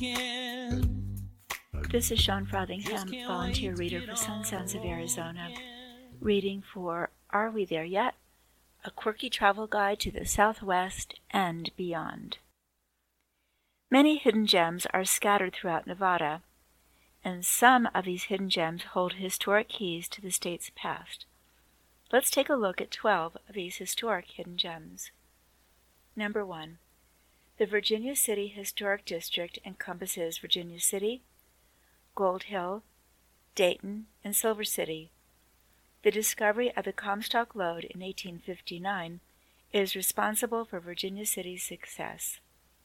This is Sean Frothingham, volunteer reader for Sun Sounds of Arizona, reading for Are We There Yet? A quirky travel guide to the Southwest and beyond. Many hidden gems are scattered throughout Nevada, and some of these hidden gems hold historic keys to the state's past. Let's take a look at 12 of these historic hidden gems. Number 1. The Virginia City Historic District encompasses Virginia City, Gold Hill, Dayton, and Silver City. The discovery of the Comstock Lode in 1859 is responsible for Virginia City's success.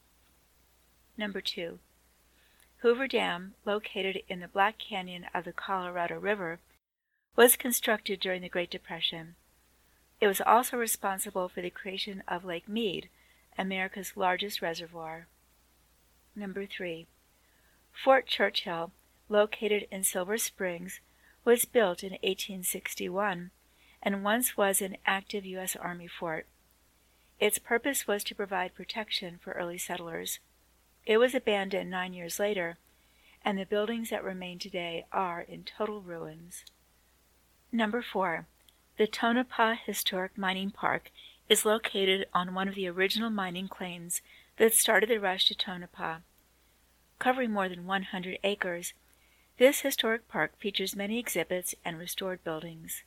Number 2. Hoover Dam, located in the Black Canyon of the Colorado River, was constructed during the Great Depression. It was also responsible for the creation of Lake Mead, America's largest reservoir. Number 3. Fort Churchill, located in Silver Springs, was built in 1861 and once was an active U.S. Army fort. Its purpose was to provide protection for early settlers. It was abandoned 9 years later, and the buildings that remain today are in total ruins. Number 4. The Tonopah Historic Mining Park is located on one of the original mining claims that started the rush to Tonopah. Covering more than 100 acres, this historic park features many exhibits and restored buildings.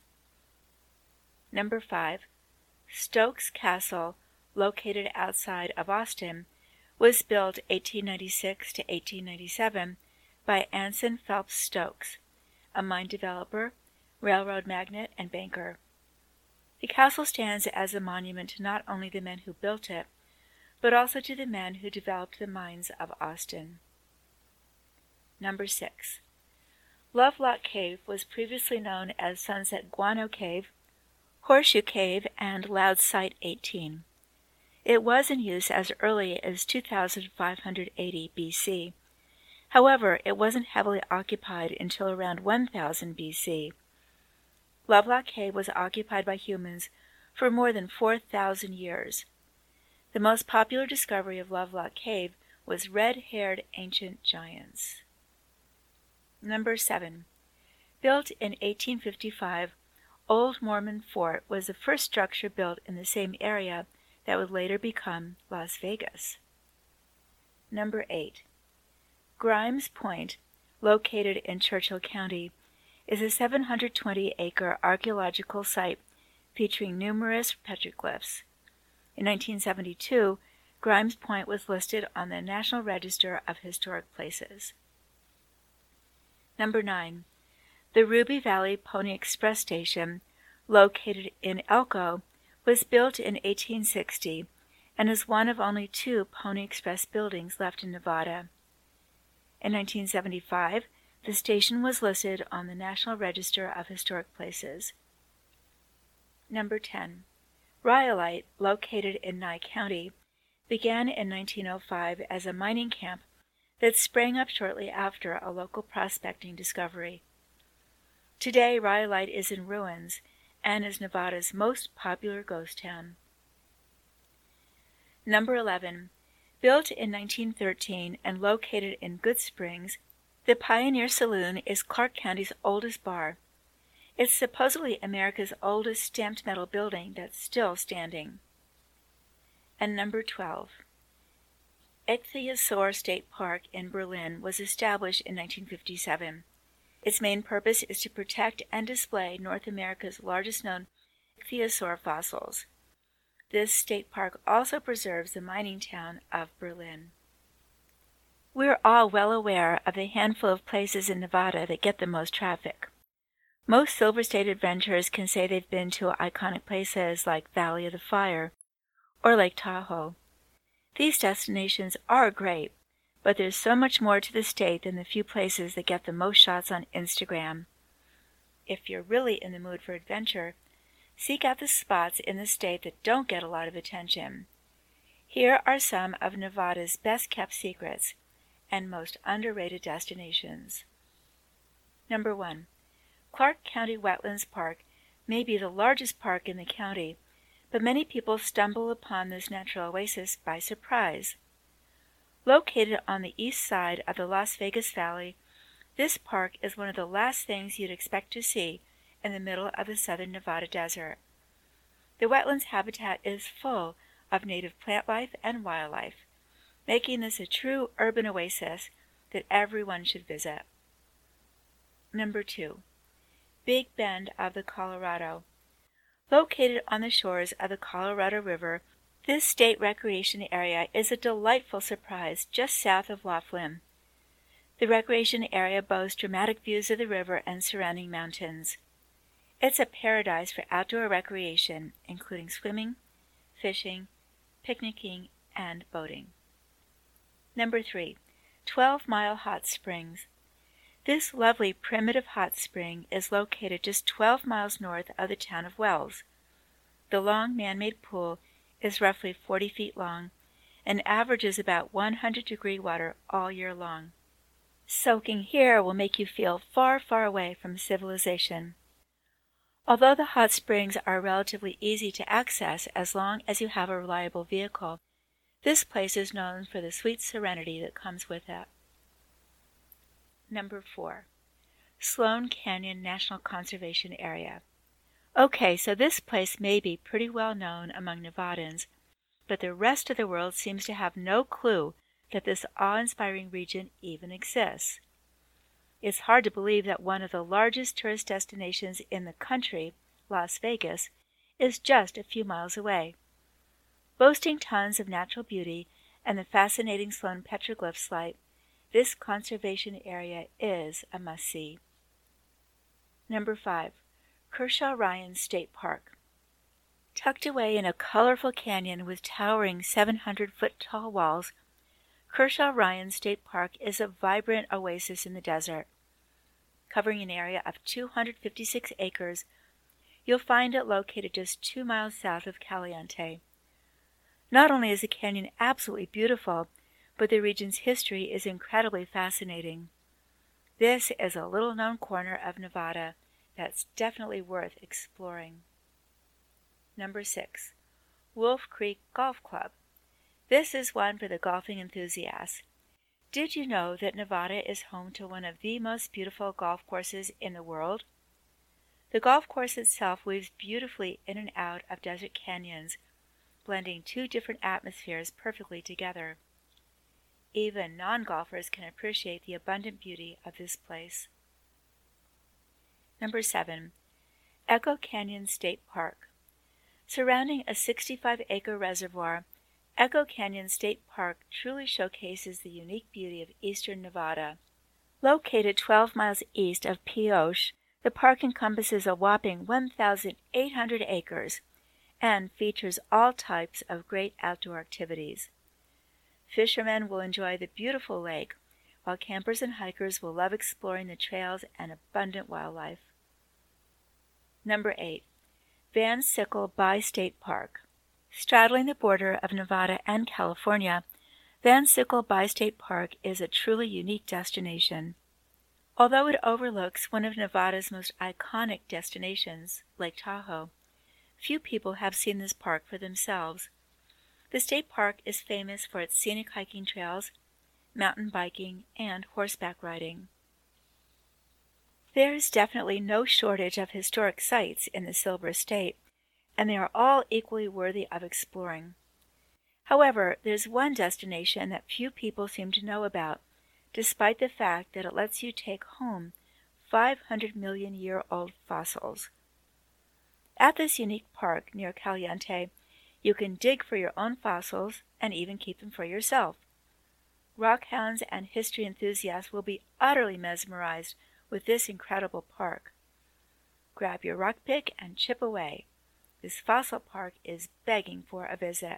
Number 5. Stokes Castle, located outside of Austin, was built 1896 to 1897 by Anson Phelps Stokes, a mine developer, railroad magnate, and banker. The castle stands as a monument to not only the men who built it, but also to the men who developed the mines of Austin. Number 6. Lovelock Cave was previously known as Sunset Guano Cave, Horseshoe Cave, and Loud Site 18. It was in use as early as 2580 BC. However, it wasn't heavily occupied until around 1000 BC. Lovelock Cave was occupied by humans for more than 4,000 years. The most popular discovery of Lovelock Cave was red-haired ancient giants. Number 7. Built in 1855, Old Mormon Fort was the first structure built in the same area that would later become Las Vegas. Number 8. Grimes Point, located in Churchill County, is a 720-acre archaeological site featuring numerous petroglyphs. In 1972, Grimes Point was listed on the National Register of Historic Places. Number 9. The Ruby Valley Pony Express Station, located in Elko, was built in 1860 and is one of only 2 Pony Express buildings left in Nevada. In 1975, the station was listed on the National Register of Historic Places. Number 10. Rhyolite, located in Nye County, began in 1905 as a mining camp that sprang up shortly after a local prospecting discovery. Today, Rhyolite is in ruins and is Nevada's most popular ghost town. Number 11. Built in 1913 and located in Good Springs, the Pioneer Saloon is Clark County's oldest bar. It's supposedly America's oldest stamped metal building that's still standing. And number 12. Ichthyosaur State Park in Berlin was established in 1957. Its main purpose is to protect and display North America's largest known ichthyosaur fossils. This state park also preserves the mining town of Berlin. We're all well aware of the handful of places in Nevada that get the most traffic. Most Silver State adventurers can say they've been to iconic places like Valley of the Fire or Lake Tahoe. These destinations are great, but there's so much more to the state than the few places that get the most shots on Instagram. If you're really in the mood for adventure, seek out the spots in the state that don't get a lot of attention. Here are some of Nevada's best-kept secrets and most underrated destinations. Number 1. Clark County Wetlands Park may be the largest park in the county, but many people stumble upon this natural oasis by surprise. Located on the east side of the Las Vegas Valley, this park is one of the last things you'd expect to see in the middle of the southern Nevada desert. The wetlands habitat is full of native plant life and wildlife, making this a true urban oasis that everyone should visit. Number 2. Big Bend of the Colorado. Located on the shores of the Colorado River, this state recreation area is a delightful surprise just south of Laughlin. The recreation area boasts dramatic views of the river and surrounding mountains. It's a paradise for outdoor recreation, including swimming, fishing, picnicking, and boating. Number 3. 12-Mile Hot Springs. This lovely primitive hot spring is located just 12 miles north of the town of Wells. The long man-made pool is roughly 40 feet long and averages about 100-degree water all year long. Soaking here will make you feel far, far away from civilization. Although the hot springs are relatively easy to access as long as you have a reliable vehicle, this place is known for the sweet serenity that comes with it. Number 4. Sloan Canyon National Conservation Area. Okay, so this place may be pretty well known among Nevadans, but the rest of the world seems to have no clue that this awe-inspiring region even exists. It's hard to believe that one of the largest tourist destinations in the country, Las Vegas, is just a few miles away. Boasting tons of natural beauty and the fascinating Sloan petroglyph site, this conservation area is a must-see. Number 5. Kershaw-Ryan State Park. Tucked away in a colorful canyon with towering 700-foot-tall walls, Kershaw-Ryan State Park is a vibrant oasis in the desert. Covering an area of 256 acres, you'll find it located just 2 miles south of Caliente. Not only is the canyon absolutely beautiful, but the region's history is incredibly fascinating. This is a little-known corner of Nevada that's definitely worth exploring. Number 6. Wolf Creek Golf Club. This is one for the golfing enthusiast. Did you know that Nevada is home to one of the most beautiful golf courses in the world? The golf course itself weaves beautifully in and out of desert canyons, blending two different atmospheres perfectly together. Even non-golfers can appreciate the abundant beauty of this place. Number 7. Echo Canyon State Park. Surrounding a 65-acre reservoir, Echo Canyon State Park truly showcases the unique beauty of eastern Nevada. Located 12 miles east of Pioche, the park encompasses a whopping 1,800 acres and features all types of great outdoor activities. Fishermen will enjoy the beautiful lake, while campers and hikers will love exploring the trails and abundant wildlife. Number 8. Van Sickle Bi-State Park. Straddling the border of Nevada and California, Van Sickle Bi-State Park is a truly unique destination. Although it overlooks one of Nevada's most iconic destinations, Lake Tahoe, few people have seen this park for themselves. The state park is famous for its scenic hiking trails, mountain biking, and horseback riding. There is definitely no shortage of historic sites in the Silver State, and they are all equally worthy of exploring. However, there's one destination that few people seem to know about, despite the fact that it lets you take home 500-million-year-old fossils. At this unique park near Caliente, you can dig for your own fossils and even keep them for yourself. Rockhounds and history enthusiasts will be utterly mesmerized with this incredible park. Grab your rock pick and chip away. This fossil park is begging for a visit.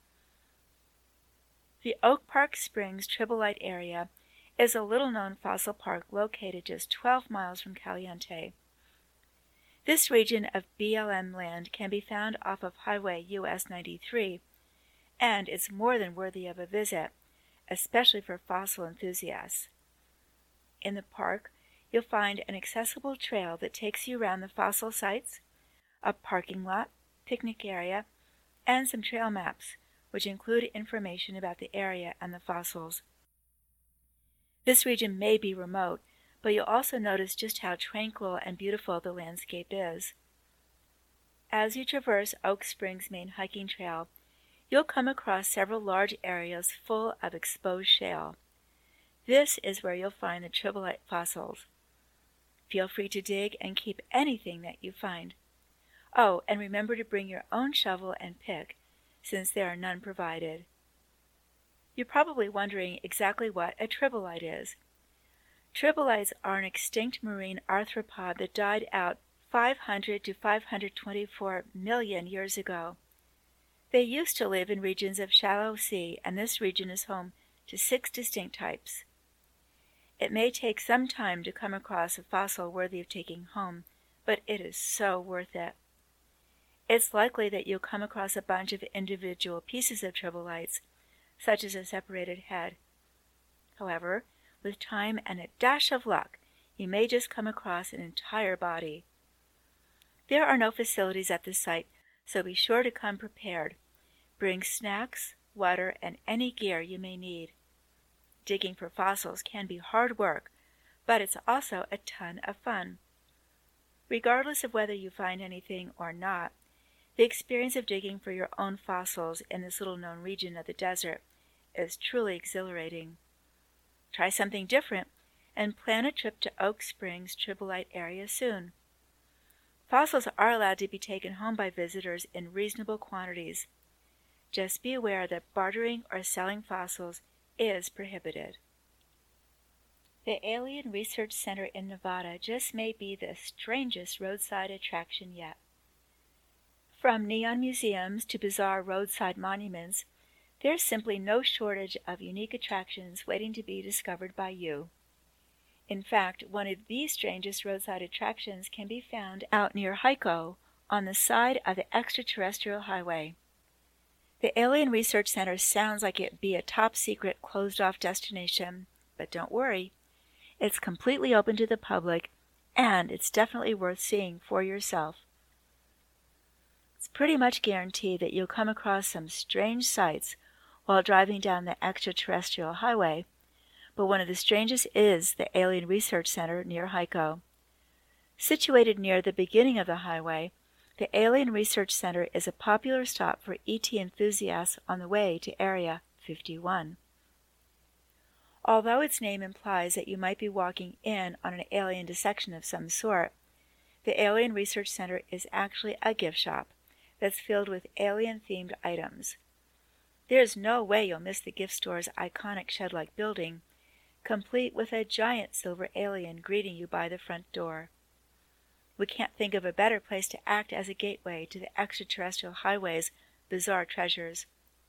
The Oak Park Springs Tribolite area is a little-known fossil park located just 12 miles from Caliente. This region of BLM land can be found off of Highway US 93, and it's more than worthy of a visit, especially for fossil enthusiasts. In the park, you'll find an accessible trail that takes you around the fossil sites, a parking lot, picnic area, and some trail maps, which include information about the area and the fossils. This region may be remote, but you'll also notice just how tranquil and beautiful the landscape is. As you traverse Oak Springs main hiking trail, you'll come across several large areas full of exposed shale. This is where you'll find the tribolite fossils. Feel free to dig and keep anything that you find. Oh, and remember to bring your own shovel and pick, since there are none provided. You're probably wondering exactly what a tribolite is. Tribolites are an extinct marine arthropod that died out 500 to 524 million years ago. They used to live in regions of shallow sea, and this region is home to 6 distinct types. It may take some time to come across a fossil worthy of taking home, but it is so worth it. It's likely that you'll come across a bunch of individual pieces of tribolites, such as a separated head. However, with time and a dash of luck, you may just come across an entire body. There are no facilities at this site, so be sure to come prepared. Bring snacks, water, and any gear you may need. Digging for fossils can be hard work, but it's also a ton of fun. Regardless of whether you find anything or not, the experience of digging for your own fossils in this little-known region of the desert is truly exhilarating. Try something different and plan a trip to Oak Springs tribolite area soon. Fossils are allowed to be taken home by visitors in reasonable quantities. Just be aware that bartering or selling fossils is prohibited. The Alien Research Center in Nevada just may be the strangest roadside attraction yet. From neon museums to bizarre roadside monuments, there's simply no shortage of unique attractions waiting to be discovered by you. In fact, one of the strangest roadside attractions can be found out near Hico on the side of the extraterrestrial highway. The Alien Research Center sounds like it'd be a top-secret, closed-off destination, but don't worry. It's completely open to the public, and it's definitely worth seeing for yourself. It's pretty much guaranteed that you'll come across some strange sights while driving down the extraterrestrial highway, but one of the strangest is the Alien Research Center near Hico. Situated near the beginning of the highway, the Alien Research Center is a popular stop for ET enthusiasts on the way to Area 51. Although its name implies that you might be walking in on an alien dissection of some sort, the Alien Research Center is actually a gift shop that's filled with alien-themed items. There's no way you'll miss the gift store's iconic shed-like building, complete with a giant silver alien greeting you by the front door. We can't think of a better place to act as a gateway to the extraterrestrial highway's bizarre treasures.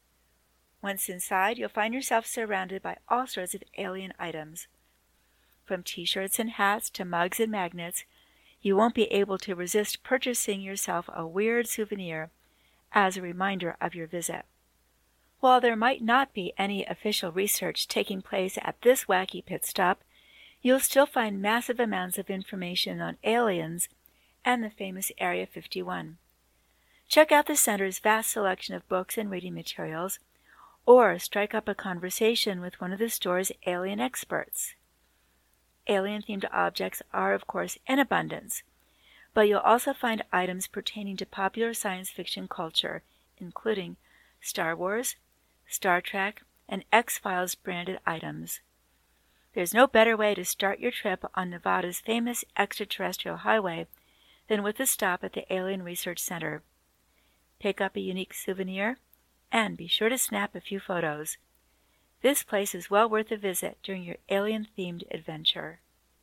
Once inside, you'll find yourself surrounded by all sorts of alien items. From t-shirts and hats to mugs and magnets, you won't be able to resist purchasing yourself a weird souvenir as a reminder of your visit. While there might not be any official research taking place at this wacky pit stop, you'll still find massive amounts of information on aliens and the famous Area 51. Check out the center's vast selection of books and reading materials, or strike up a conversation with one of the store's alien experts. Alien-themed objects are, of course, in abundance, but you'll also find items pertaining to popular science fiction culture, including Star Wars, Star Trek, and X-Files branded items. There's no better way to start your trip on Nevada's famous extraterrestrial highway than with a stop at the Alien Research Center. Pick up a unique souvenir, and be sure to snap a few photos. This place is well worth a visit during your alien-themed adventure.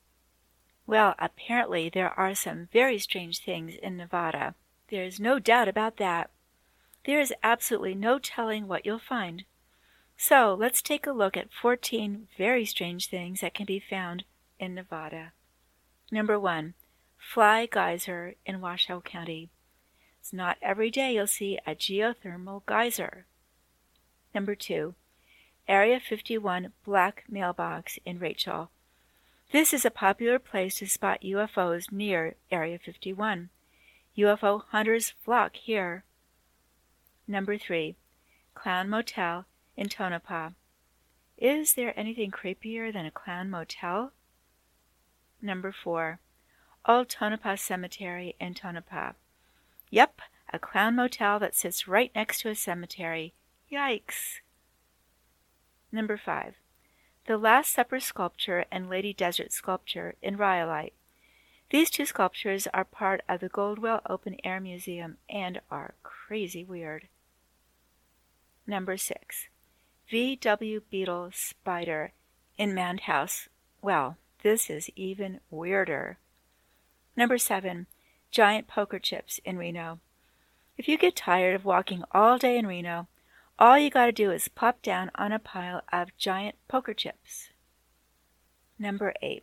Well, apparently there are some very strange things in Nevada. There is no doubt about that. There is absolutely no telling what you'll find. So let's take a look at 14 very strange things that can be found in Nevada. Number 1. Fly Geyser in Washoe County. It's not every day you'll see a geothermal geyser. Number 2. Area 51 Black Mailbox in Rachel. This is a popular place to spot UFOs near Area 51. UFO hunters flock here. Number 3. Clown Motel in Tonopah. Is there anything creepier than a clown motel? Number 4. Old Tonopah Cemetery in Tonopah. Yep, a clown motel that sits right next to a cemetery. Yikes! Number 5. The Last Supper sculpture and Lady Desert sculpture in Rhyolite. These two sculptures are part of the Goldwell Open Air Museum and are crazy weird. Number 6. V.W. Beetle Spider in Mound House. Well, this is even weirder. Number 7. Giant poker chips in Reno. If you get tired of walking all day in Reno, all you gotta do is plop down on a pile of giant poker chips. Number 8.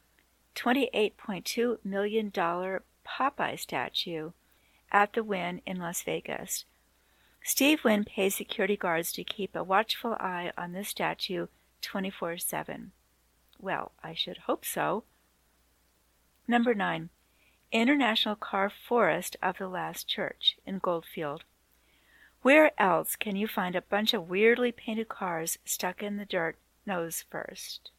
$28.2 million Popeye statue at the Wynn in Las Vegas. Steve Wynn pays security guards to keep a watchful eye on this statue 24/7. Well, I should hope so. Number 9. International Car Forest of the Last Church in Goldfield. Where else can you find a bunch of weirdly painted cars stuck in the dirt nose first?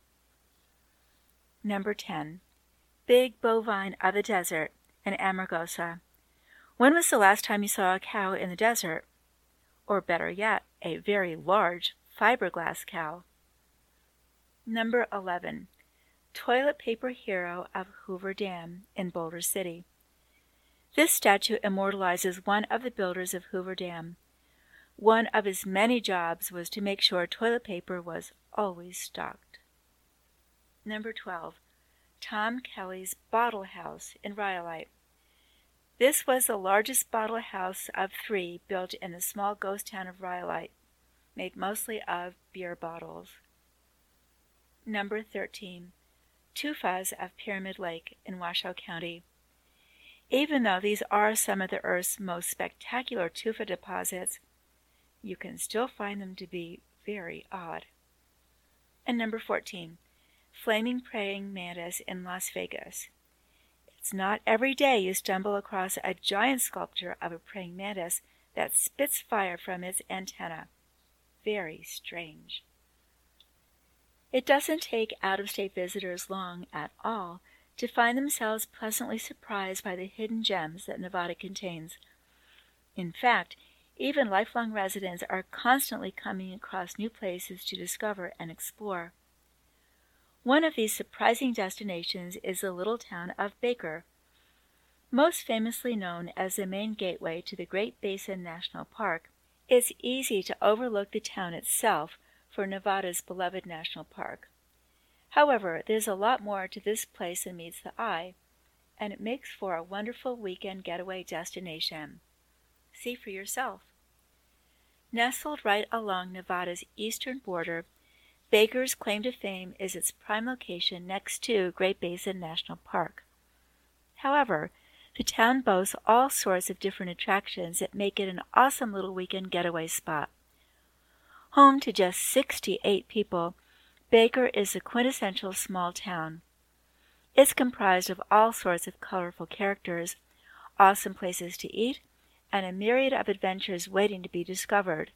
Number 10. Big Bovine of the Desert in Amargosa. When was the last time you saw a cow in the desert? Or better yet, a very large fiberglass cow. Number 11. Toilet Paper Hero of Hoover Dam in Boulder City. This statue immortalizes one of the builders of Hoover Dam. One of his many jobs was to make sure toilet paper was always stocked. Number 12. Tom Kelly's Bottle House in Rhyolite. This was the largest bottle house of 3 built in the small ghost town of Rhyolite, made mostly of beer bottles. Number 13. Tufas of Pyramid Lake in Washoe County. Even though these are some of the Earth's most spectacular tufa deposits, you can still find them to be very odd. And number 14. Flaming Praying Mantis in Las Vegas. It's not every day you stumble across a giant sculpture of a praying mantis that spits fire from its antenna. Very strange. It doesn't take out-of-state visitors long at all to find themselves pleasantly surprised by the hidden gems that Nevada contains. In fact, even lifelong residents are constantly coming across new places to discover and explore. One of these surprising destinations is the little town of Baker. Most famously known as the main gateway to the Great Basin National Park, it's easy to overlook the town itself for Nevada's beloved national park. However, there's a lot more to this place than meets the eye, and it makes for a wonderful weekend getaway destination. See for yourself. Nestled right along Nevada's eastern border, Baker's claim to fame is its prime location next to Great Basin National Park. However, the town boasts all sorts of different attractions that make it an awesome little weekend getaway spot. Home to just 68 people, Baker is a quintessential small town. It's comprised of all sorts of colorful characters, awesome places to eat, and a myriad of adventures waiting to be discovered.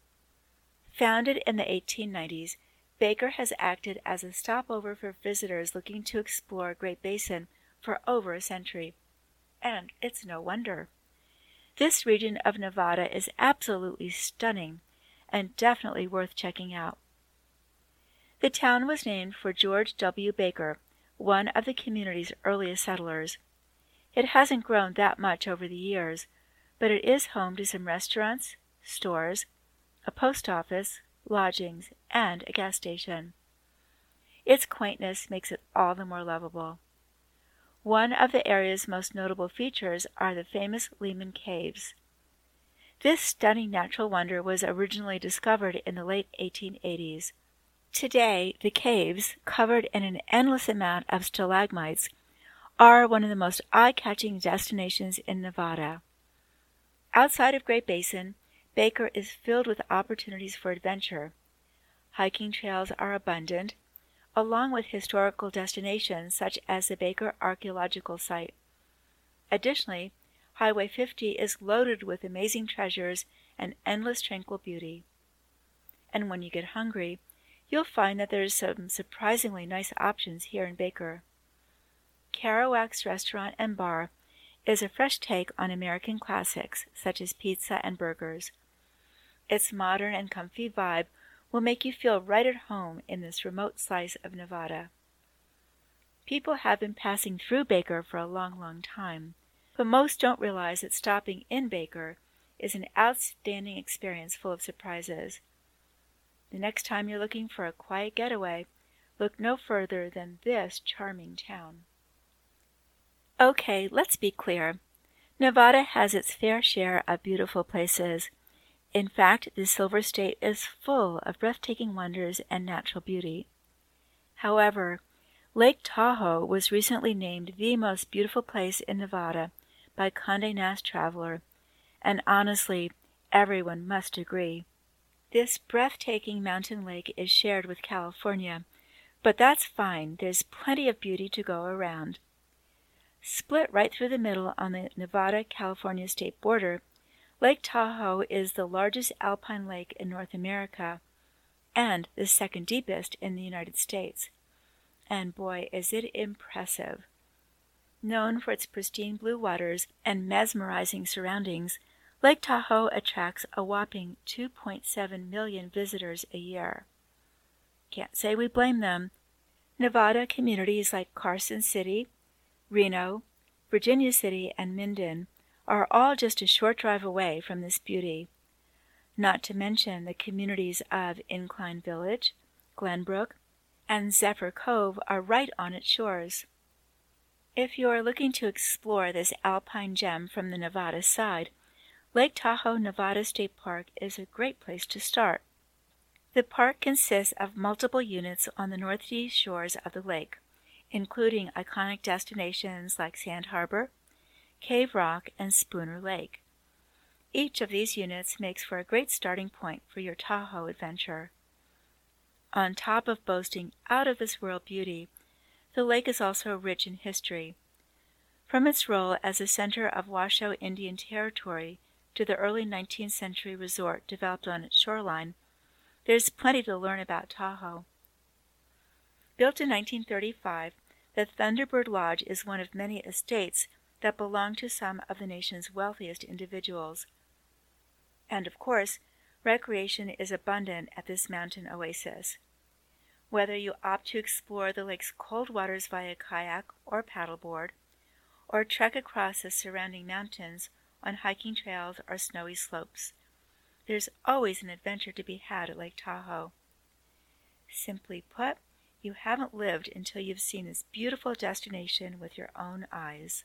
Founded in the 1890s, Baker has acted as a stopover for visitors looking to explore Great Basin for over a century. And it's no wonder. This region of Nevada is absolutely stunning and definitely worth checking out. The town was named for George W. Baker, one of the community's earliest settlers. It hasn't grown that much over the years, but it is home to some restaurants, stores, a post office, lodgings, and a gas station. Its quaintness makes it all the more lovable. One of the area's most notable features are the famous Lehman Caves. This stunning natural wonder was originally discovered in the late 1880s. Today, the caves, covered in an endless amount of stalagmites, are one of the most eye-catching destinations in Nevada. Outside of Great Basin, Baker is filled with opportunities for adventure. Hiking trails are abundant, along with historical destinations such as the Baker Archaeological Site. Additionally, Highway 50 is loaded with amazing treasures and endless tranquil beauty. And when you get hungry, you'll find that there's some surprisingly nice options here in Baker. Kerouac's Restaurant and Bar is a fresh take on American classics such as pizza and burgers. Its modern and comfy vibe will make you feel right at home in this remote slice of Nevada. People have been passing through Baker for a long, long time, but most don't realize that stopping in Baker is an outstanding experience full of surprises. The next time you're looking for a quiet getaway, look no further than this charming town. Okay, let's be clear. Nevada has its fair share of beautiful places. In fact, the Silver State is full of breathtaking wonders and natural beauty. However, Lake Tahoe was recently named the most beautiful place in Nevada by Condé Nast Traveler, and honestly, everyone must agree. This breathtaking mountain lake is shared with California, but that's fine, there's plenty of beauty to go around. Split right through the middle on the Nevada-California state border, Lake Tahoe is the largest alpine lake in North America and the second deepest in the United States. And boy, is it impressive. Known for its pristine blue waters and mesmerizing surroundings, Lake Tahoe attracts a whopping 2.7 million visitors a year. Can't say we blame them. Nevada communities like Carson City, Reno, Virginia City, and Minden are all just a short drive away from this beauty. Not to mention the communities of Incline Village, Glenbrook, and Zephyr Cove are right on its shores. If you are looking to explore this alpine gem from the Nevada side, Lake Tahoe Nevada State Park is a great place to start. The park consists of multiple units on the northeast shores of the lake, including iconic destinations like Sand Harbor, Cave Rock, and Spooner Lake. Each of these units makes for a great starting point for your Tahoe adventure. On top of boasting out-of-this-world beauty, the lake is also rich in history. From its role as a center of Washoe Indian Territory to the early 19th century resort developed on its shoreline, there's plenty to learn about Tahoe. Built in 1935, the Thunderbird Lodge is one of many estates that belong to some of the nation's wealthiest individuals. And of course, recreation is abundant at this mountain oasis. Whether you opt to explore the lake's cold waters via kayak or paddleboard, or trek across the surrounding mountains on hiking trails or snowy slopes, there's always an adventure to be had at Lake Tahoe. Simply put, you haven't lived until you've seen this beautiful destination with your own eyes.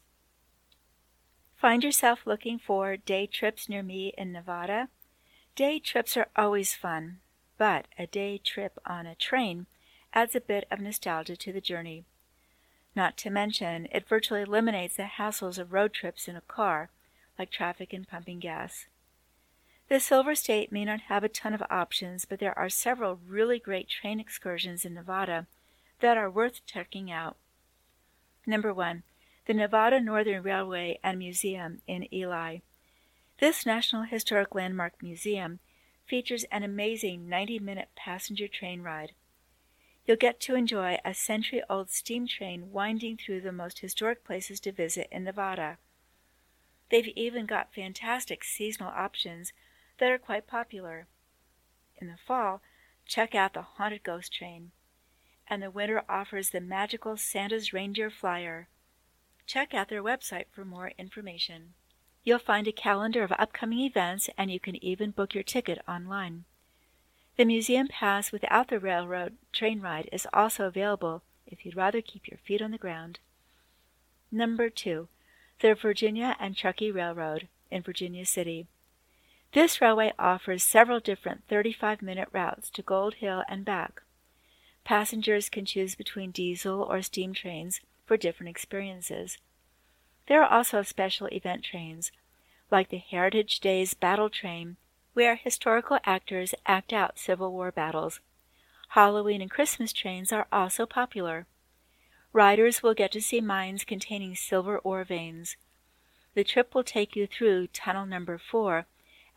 Find yourself looking for day trips near me in Nevada? Day trips are always fun, but a day trip on a train adds a bit of nostalgia to the journey. Not to mention, it virtually eliminates the hassles of road trips in a car, like traffic and pumping gas. The Silver State may not have a ton of options, but there are several really great train excursions in Nevada that are worth checking out. Number 1. The Nevada Northern Railway and Museum in Ely. This National Historic Landmark Museum features an amazing 90-minute passenger train ride. You'll get to enjoy a century-old steam train winding through the most historic places to visit in Nevada. They've even got fantastic seasonal options that are quite popular. In the fall, check out the Haunted Ghost Train, and the winter offers the magical Santa's Reindeer Flyer. Check out their website for more information. You'll find a calendar of upcoming events, and you can even book your ticket online. The museum pass without the railroad train ride is also available if you'd rather keep your feet on the ground. Number 2. The Virginia and Truckee Railroad in Virginia City. This railway offers several different 35-minute routes to Gold Hill and back. Passengers can choose between diesel or steam trains for different experiences. There are also special event trains, like the Heritage Days Battle Train, where historical actors act out Civil War battles. Halloween and Christmas trains are also popular. Riders will get to see mines containing silver ore veins. The trip will take you through Tunnel Number 4,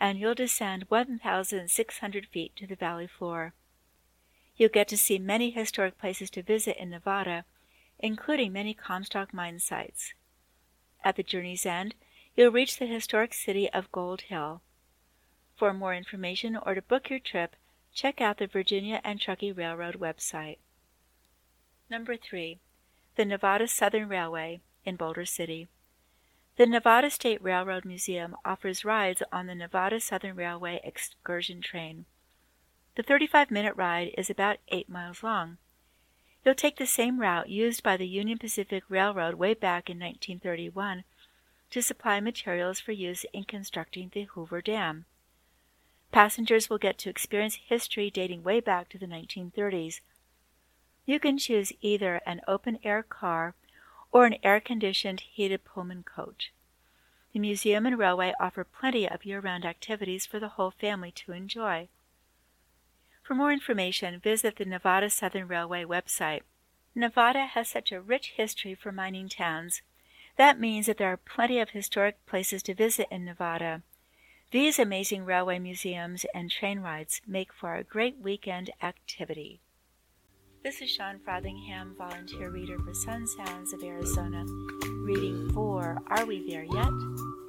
and you'll descend 1,600 feet to the valley floor. You'll get to see many historic places to visit in Nevada, including many Comstock mine sites. At the journey's end, you'll reach the historic city of Gold Hill. For more information or to book your trip, check out the Virginia and Truckee Railroad website. Number 3. The Nevada Southern Railway in Boulder City. The Nevada State Railroad Museum offers rides on the Nevada Southern Railway excursion train. The 35-minute ride is about 8 miles long. You'll take the same route used by the Union Pacific Railroad way back in 1931 to supply materials for use in constructing the Hoover Dam. Passengers will get to experience history dating way back to the 1930s. You can choose either an open-air car or an air-conditioned heated Pullman coach. The museum and railway offer plenty of year-round activities for the whole family to enjoy. For more information, visit the Nevada Southern Railway website. Nevada has such a rich history for mining towns. That means that there are plenty of historic places to visit in Nevada. These amazing railway museums and train rides make for a great weekend activity. This is Sean Frothingham, volunteer reader for Sun Sounds of Arizona, reading for Are We There Yet?